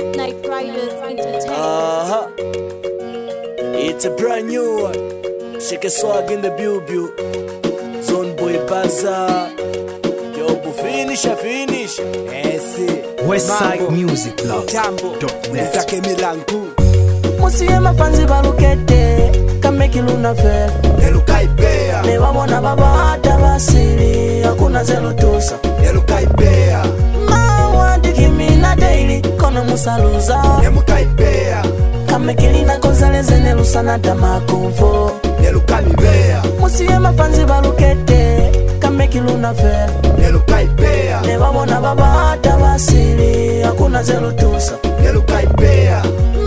Night Riders Entertainment. It's a brand new one. Shake a swag in the bubu. Zone boy baza. Job finish. Westside Music Blog. Zake milangu Musiye mafanzi balukete Kameki luna fe Neluka ipea Newa mwana baba hata basiri Hakuna zelu tusa Neluka ipea Mawadi kimi na daily Kono musaluza Nemuka ipea Kameki lina kozaleze nelusa na tamakumfo Neluka mibea Musiye mafanzi balukete Kameki luna fe Neluka ipea Newa mwana baba hata basiri Hakuna zelu tusa Neluka ipea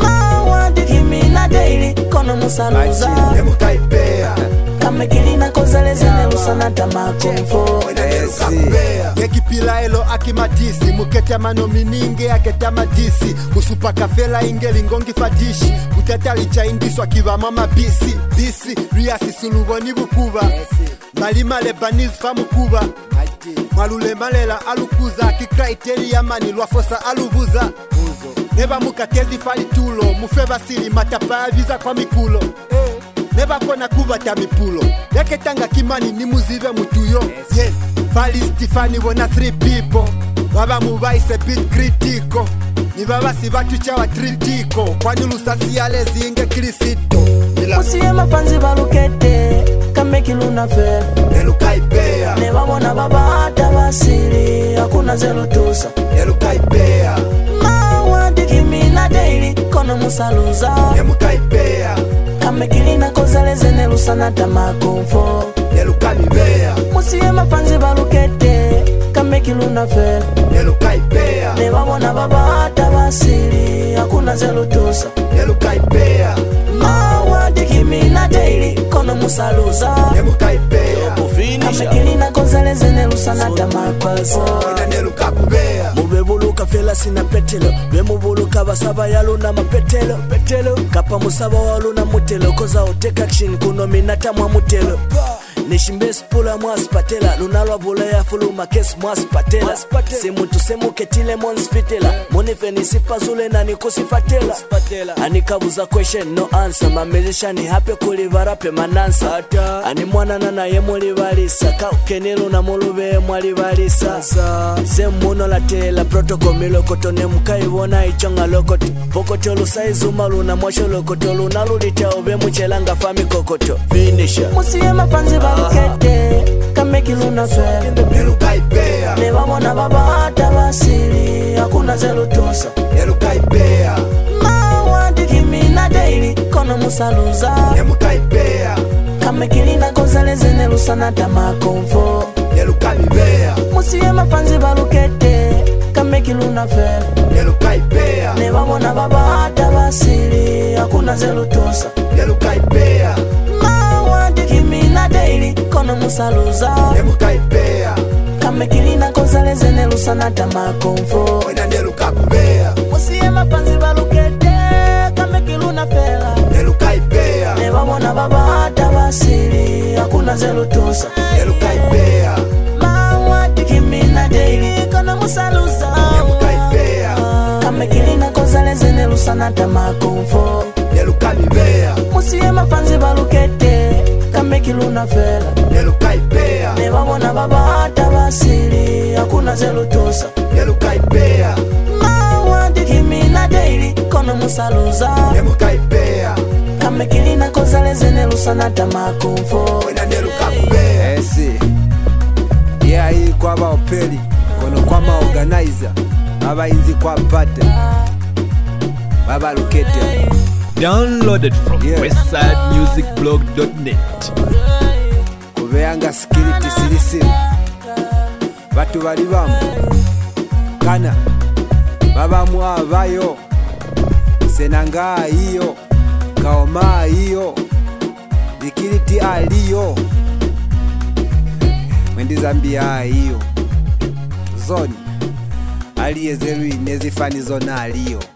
Kimi na daily kono musaluza Nemuka ipea Kamekilina kozaleze nelusa na tamakumfo Neluka ipea Yekipila elo akimatisi Mukete manomininge aketa madisi Musupa kafela ingeli ngongi fadishi Kutatali cha indiswa kiva mama bisi Bisi riasi sulubo ni bukuba Malima lebaniz famukuba Malule malela alukuza Kikriteria mani lwafosa alubuza Neba mukatezi fali tulo Mufeba sili matapa visa kwa mikulo Neba kona kubata mipulo Yake tanga kimani ni muzive mutuyo Yeah, fali Stifani wona 3 people Waba mubaise bit kritiko Ni baba si batu chawa tritiko Kwani lusasi ale zinge kirisito Musiye mafanzi balukete Kameki luna fe Neluka ipea Neba mwana baba hata basiri Hakuna zelu tusa Neluka ipea Kimi na daily kono musaluza Nemuka ipea Kamekilina kozaleze nelusa na tamakumfo Neluka mibea Musiye mafanzi balukete Kameki luna fe Neluka ipea Neba mwana baba hata basiri Hakuna zelu tusa Neluka ipea Mawadi kimi na daily kono musaluza Nemuka ipea Kamekilina kozaleze nelusa na tamakumfo Neluka kubea Mubebuluka fela sina petelo Bemubuluka basaba yaluna mapetelo Kapa musaba waluna mutelo Koza oteka action kuno minata mwa mutelo Nishimbe spula mwasi patela Lunalwa bula ya fuluma kesi mwasi patela Simutu ketile monsi fitela Munife nisipa zule na nikusifatela Anikabuza question no answer Mamezisha ni hape kulivarape manansa Ani mwana nana ye mulivalisa Kaukenelu na mulube mwalivalisa Zemuno la tela protoko milokoto Nemukai wona ichonga lokoto Pokoto lusaizu maluna mwasho lokoto Lunalulita ube mchelanga fami kokoto Finisher Musiye mafanzi balukete Kameki luna fe Neluka ipea Neba mwana baba hata basiri Hakuna zelu tusa Neluka ipea Mawadi kimi na daily kono musaluza Nemuka ipea Kamekilina kozaleze nelusa na tamakumfo Neluka mibea Musiye mafanzi balukete Kameki luna fe Neluka ipea Neba mwana baba hata basiri Hakuna zelu tusa Neluka ipea Mawadi kimi na daily kono musaluza Nemuka ipea Kamekilina kozaleze nelusa na tamakumfo Neluka kubea Musiye mafanzi balukete Kameki luna fela Neluka ipea Neba mwana baba hata basiri Hakuna zelu tusa Neluka ipea Mawadi kimi na daily kono musaluza Nemuka ipea Kamekilina kozaleze nelusa na tamakumfo Neluka mibea Musiye mafanzi balukete Kameki luna fela Neluka ipea Neba mwana baba hata basiri Hakuna zelu tusa Neluka ipea Mawadi kimi na daily kono musaluza Nemuka ipea Kamekilina kozaleze nelusa na tamakumfo Neluka kubea Esi Yeah hii kwa baopeli Kono kwa maorganizer Abainzi kwa pata Baba lukete Downloaded from westsidemusicblog.net. Kubeanga security silisi Batu bali bamu Kana Baba muabayo Senanga iyo Kaoma iyo Security aliyo Mwendi Zambia iyo Zoni Aliye zelu inezi fani zona aliyo